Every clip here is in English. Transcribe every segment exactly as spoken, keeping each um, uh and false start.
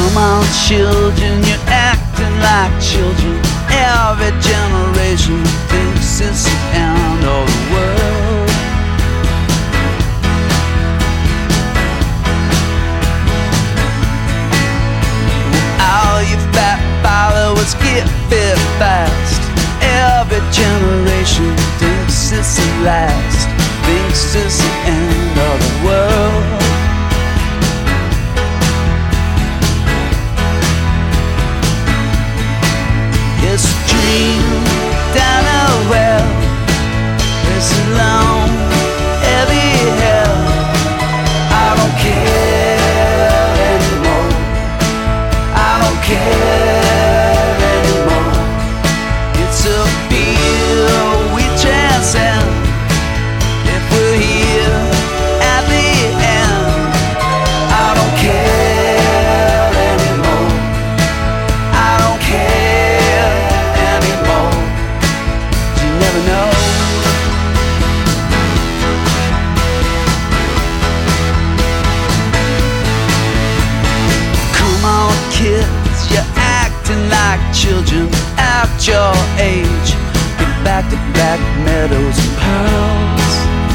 Come on, children, you're acting like children. Every generation thinks it's the end of the world. All you fat followers get fit fast. Every generation thinks it's the last, thinks it's the end of the world. It's a dream down a well. It's a long, heavy hell. I don't care anymore. I don't care anymore. It's a field we transcend. If we're here at the end, I don't care anymore. I don't care anymore. You never know. Come on, kids, you're acting like children at your age. Get back to black meadows and pearls.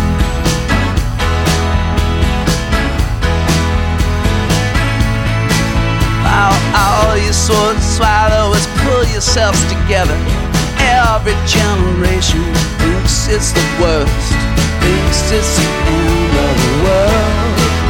All, all you sword swallowers, pull yourselves together. Every generation thinks it's the worst, thinks it's the end of the world.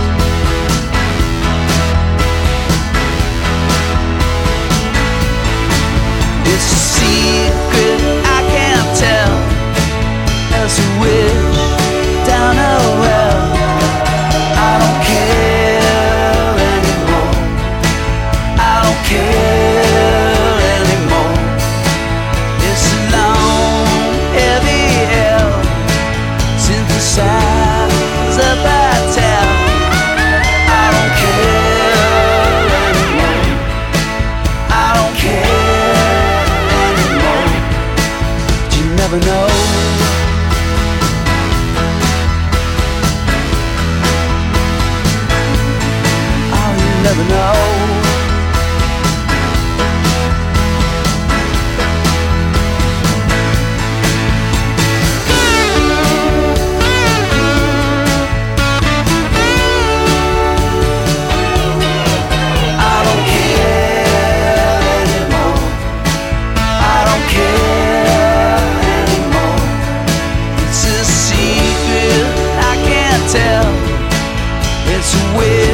It's a secret I can't tell. There's a wish down a well. I don't care anymore. I don't care anymore. It's a long, heavy hell. Synthesize a battle. I don't care anymore. I don't care anymore. You never know. Oh, you never know. I don't care anymore. I don't care anymore. It's a secret I can't tell. It's a way